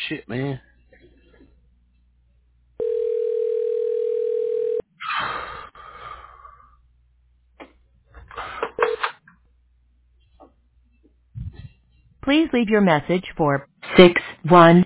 shit, man. Please leave your message for 61